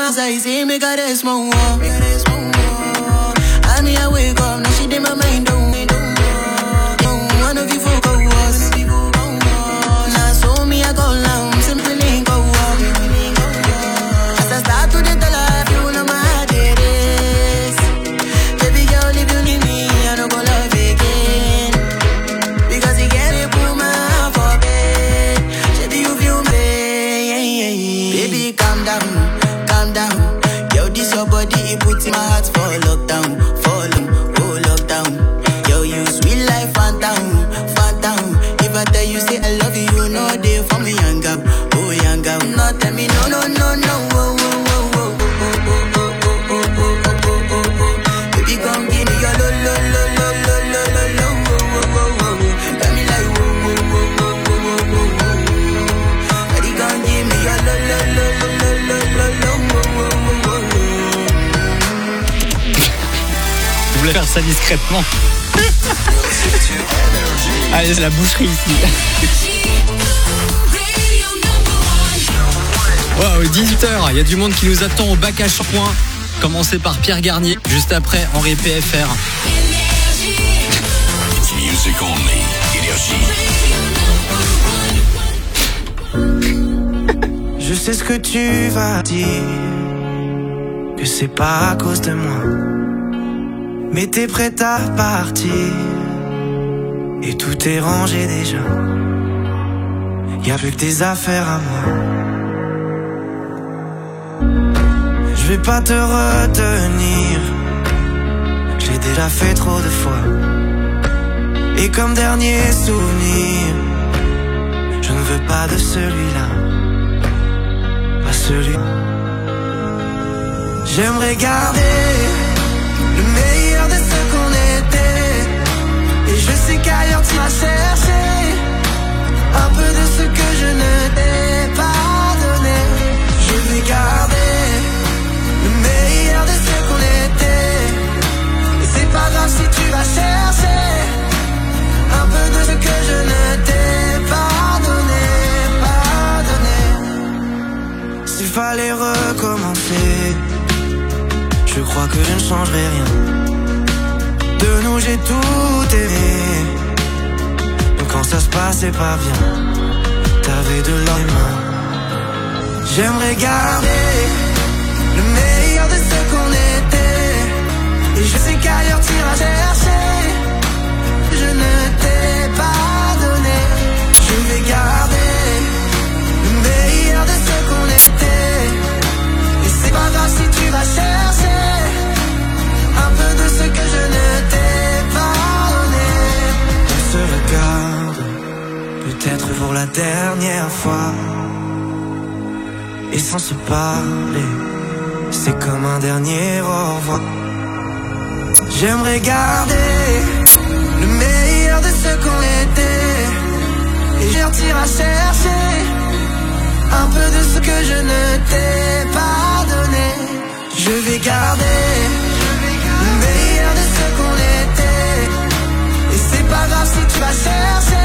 As I say, make her rest more. I mean, I wake up, now she did my mind don't. One of you focus. Now so me I go down, simply link go up. As I start to the life, you know my heart it is. Baby girl, if you need me, I don't go love again. Because you get it, put my heart for bed. Baby, you feel me. Baby, calm down, calm down. Yo, this your body, it puts in my heart for lockdown, oh lockdown. Yo, you sweet life, phantom, phantom. If I tell you say I love you, you know they for me young girl, oh young girl. No tell me no, no, no, no, oh, oh, oh, oh, oh, oh, oh, oh, oh, oh, oh, oh. Baby, come give me your lo, lo, lo, lo, lo, lo, lo, lo, oh, oh, oh, oh. Got me like oh, oh, oh, oh, oh, oh, oh, oh. Baby, come give me your lo, lo, lo, lo, lo, lo, lo, lo, oh, oh, oh, oh. Je voulais faire ça discrètement. Allez, c'est la boucherie ici. Wow, 18h, il y a du monde qui nous attend au bac à shampoing. Commencé par Pierre Garnier, juste après Henri PFR. Music only, Énergie. Je sais ce que tu vas dire, que c'est pas à cause de moi. Mais t'es prête à partir, et tout est rangé déjà. Y'a plus que tes affaires à moi. Je vais pas te retenir, j'ai déjà fait trop de fois. Et comme dernier souvenir, je ne veux pas de celui-là, pas celui. J'aimerais garder le meilleur de ce qu'on était. Et je sais qu'ailleurs tu vas chercher un peu de ce que je ne t'ai pas donné. Je vais garder le meilleur de ce qu'on était. Et c'est pas grave si tu vas chercher un peu de ce que je ne t'ai pas donné, pas donné. S'il fallait recommencer, je crois que je ne changerai rien. De nous j'ai tout aimé, mais quand ça se passait pas bien, t'avais de l'or les mains. J'aimerais garder le meilleur de ce qu'on était. Et je sais qu'ailleurs t'iras chercher, je ne t'ai pas donné. Je vais garder le meilleur de ce qu'on était. Et c'est pas grave si tu vas chercher un peu de ce que je ne t'ai pas donné. On se regarde, peut-être pour la dernière fois. Et sans se parler, c'est comme un dernier au revoir. J'aimerais garder le meilleur de ce qu'on était. Et je t'irai chercher un peu de ce que je ne t'ai pas donné. Je vais garder le meilleur de ce qu'on était. Et c'est pas grave si tu vas chercher